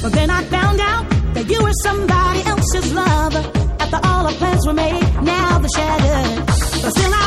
But then I found out that you were somebody else's love. After all our plans were made, now they're shattered. But still